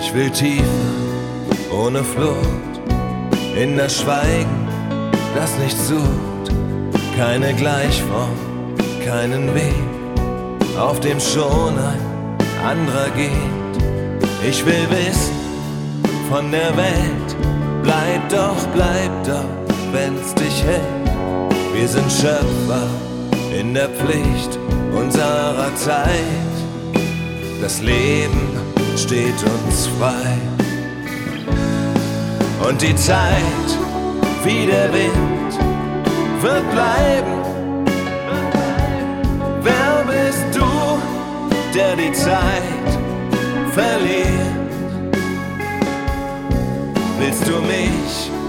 Ich will tiefer, ohne Flucht, in das Schweigen, das nicht sucht, keine Gleichform, keinen Weg, auf dem schon ein anderer geht. Ich will wissen von der Welt, bleib doch, wenn's dich hält. Wir sind Schöpfer in der Pflicht unserer Zeit. Das Leben steht uns frei. Und die Zeit, wie der Wind, wird bleiben. Wer bist du, der die Zeit verliert? Willst du mich